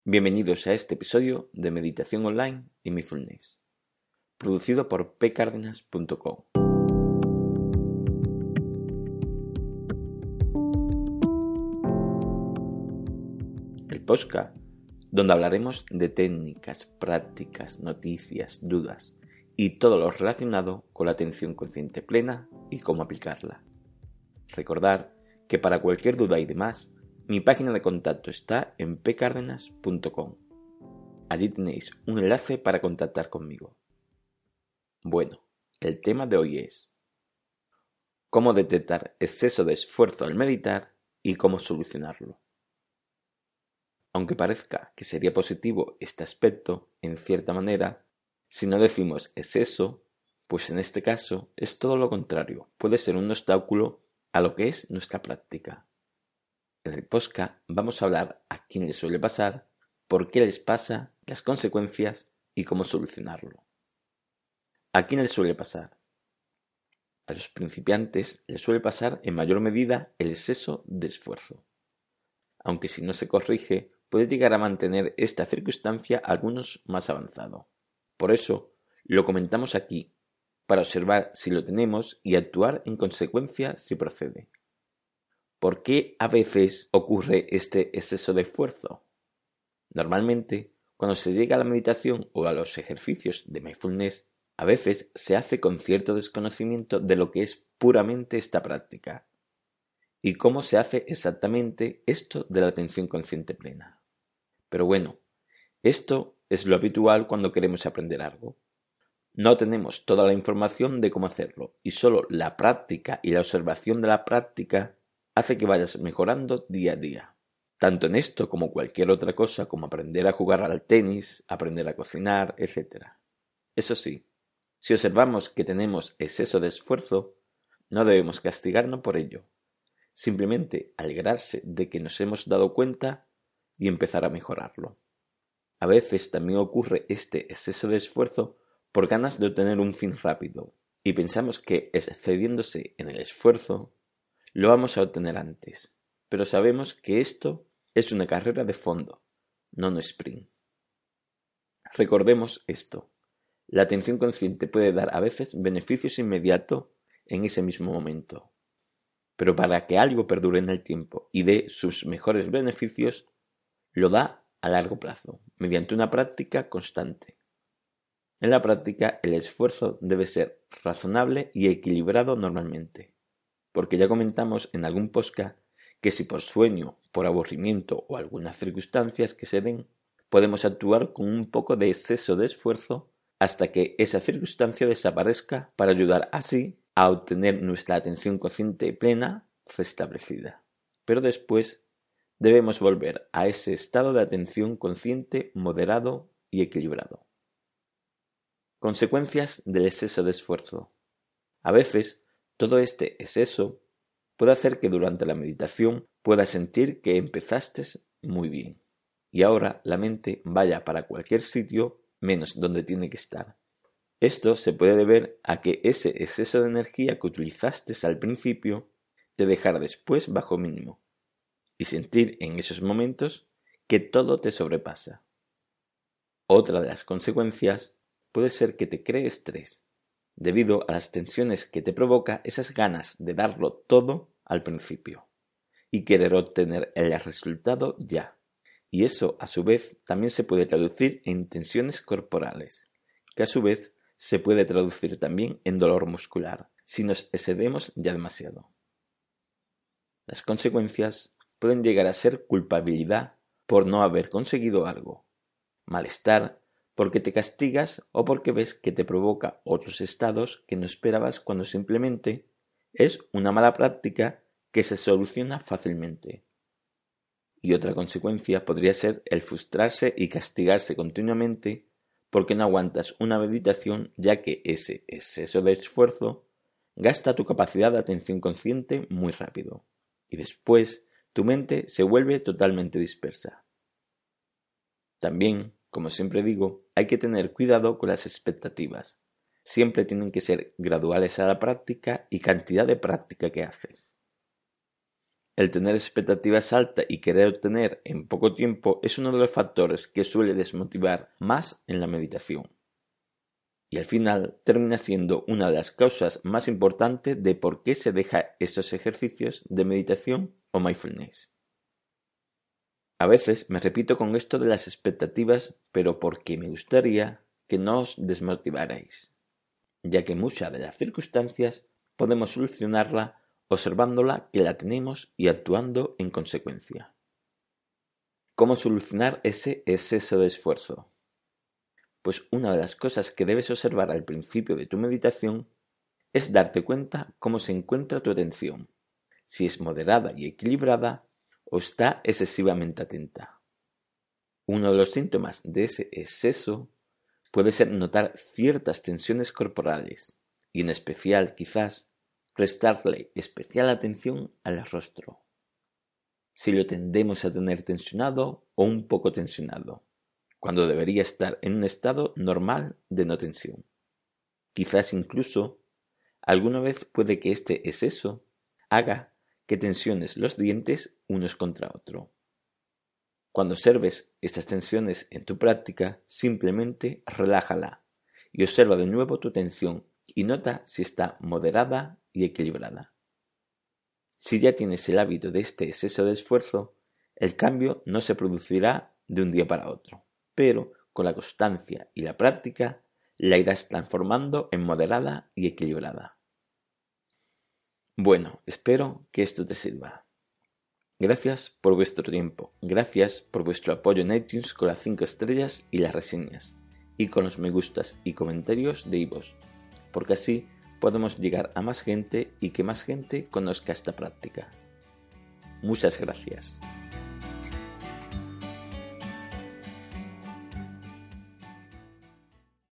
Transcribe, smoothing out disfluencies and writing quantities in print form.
Bienvenidos a este episodio de Meditación Online y Mindfulness, producido por pcardenas.com. El podcast donde hablaremos de técnicas, prácticas, noticias, dudas y todo lo relacionado con la atención consciente plena y cómo aplicarla. Recordad que para cualquier duda y demás, mi página de contacto está en pcardenas.com. Allí tenéis un enlace para contactar conmigo. Bueno, el tema de hoy es cómo detectar exceso de esfuerzo al meditar y cómo solucionarlo. Aunque parezca que sería positivo este aspecto, en cierta manera, si no decimos exceso, pues en este caso es todo lo contrario, puede ser un obstáculo a lo que es nuestra práctica. En el podcast vamos a hablar a quién les suele pasar, por qué les pasa, las consecuencias y cómo solucionarlo. ¿A quién les suele pasar? A los principiantes les suele pasar en mayor medida el exceso de esfuerzo. Aunque si no se corrige, puede llegar a mantener esta circunstancia algunos más avanzado. Por eso, lo comentamos aquí, para observar si lo tenemos y actuar en consecuencia si procede. ¿Por qué a veces ocurre este exceso de esfuerzo? Normalmente, cuando se llega a la meditación o a los ejercicios de mindfulness, a veces se hace con cierto desconocimiento de lo que es puramente esta práctica y cómo se hace exactamente esto de la atención consciente plena. Pero bueno, esto es lo habitual cuando queremos aprender algo. No tenemos toda la información de cómo hacerlo y solo la práctica y la observación de la práctica hace que vayas mejorando día a día. Tanto en esto como cualquier otra cosa, como aprender a jugar al tenis, aprender a cocinar, etc. Eso sí, si observamos que tenemos exceso de esfuerzo, no debemos castigarnos por ello. Simplemente alegrarse de que nos hemos dado cuenta y empezar a mejorarlo. A veces también ocurre este exceso de esfuerzo por ganas de obtener un fin rápido y pensamos que excediéndose en el esfuerzo lo vamos a obtener antes, pero sabemos que esto es una carrera de fondo, no un sprint. Recordemos esto, la atención consciente puede dar a veces beneficios inmediatos en ese mismo momento, pero para que algo perdure en el tiempo y dé sus mejores beneficios, lo da a largo plazo, mediante una práctica constante. En la práctica, el esfuerzo debe ser razonable y equilibrado normalmente, porque ya comentamos en algún podcast que si por sueño, por aburrimiento o algunas circunstancias que se den, podemos actuar con un poco de exceso de esfuerzo hasta que esa circunstancia desaparezca para ayudar así a obtener nuestra atención consciente plena restablecida. Pero después debemos volver a ese estado de atención consciente moderado y equilibrado. Consecuencias del exceso de esfuerzo. A veces, todo este exceso puede hacer que durante la meditación puedas sentir que empezaste muy bien y ahora la mente vaya para cualquier sitio menos donde tiene que estar. Esto se puede deber a que ese exceso de energía que utilizaste al principio te dejará después bajo mínimo y sentir en esos momentos que todo te sobrepasa. Otra de las consecuencias puede ser que te cree estrés, debido a las tensiones que te provoca esas ganas de darlo todo al principio y querer obtener el resultado ya. Y eso a su vez también se puede traducir en tensiones corporales, que a su vez se puede traducir también en dolor muscular si nos excedemos ya demasiado. Las consecuencias pueden llegar a ser culpabilidad por no haber conseguido algo, malestar porque te castigas o porque ves que te provoca otros estados que no esperabas cuando simplemente es una mala práctica que se soluciona fácilmente. Y otra consecuencia podría ser el frustrarse y castigarse continuamente porque no aguantas una meditación, ya que ese exceso de esfuerzo gasta tu capacidad de atención consciente muy rápido y después tu mente se vuelve totalmente dispersa. También, como siempre digo, hay que tener cuidado con las expectativas. Siempre tienen que ser graduales a la práctica y cantidad de práctica que haces. El tener expectativas altas y querer obtener en poco tiempo es uno de los factores que suele desmotivar más en la meditación. Y al final termina siendo una de las causas más importantes de por qué se deja estos ejercicios de meditación o mindfulness. A veces me repito con esto de las expectativas, pero porque me gustaría que no os desmotivarais, ya que muchas de las circunstancias podemos solucionarla observándola que la tenemos y actuando en consecuencia. ¿Cómo solucionar ese exceso de esfuerzo? Pues una de las cosas que debes observar al principio de tu meditación es darte cuenta cómo se encuentra tu atención, si es moderada y equilibrada o está excesivamente atenta. Uno de los síntomas de ese exceso puede ser notar ciertas tensiones corporales y en especial quizás prestarle especial atención al rostro, si lo tendemos a tener tensionado o un poco tensionado, cuando debería estar en un estado normal de no tensión. Quizás incluso alguna vez puede que este exceso haga que tensiones los dientes unos contra otro. Cuando observes estas tensiones en tu práctica, simplemente relájala y observa de nuevo tu tensión y nota si está moderada y equilibrada. Si ya tienes el hábito de este exceso de esfuerzo, el cambio no se producirá de un día para otro, pero con la constancia y la práctica la irás transformando en moderada y equilibrada. Bueno, espero que esto te sirva. Gracias por vuestro tiempo, gracias por vuestro apoyo en iTunes con las 5 estrellas y las reseñas, y con los me gustas y comentarios de iVoox, porque así podemos llegar a más gente y que más gente conozca esta práctica. Muchas gracias.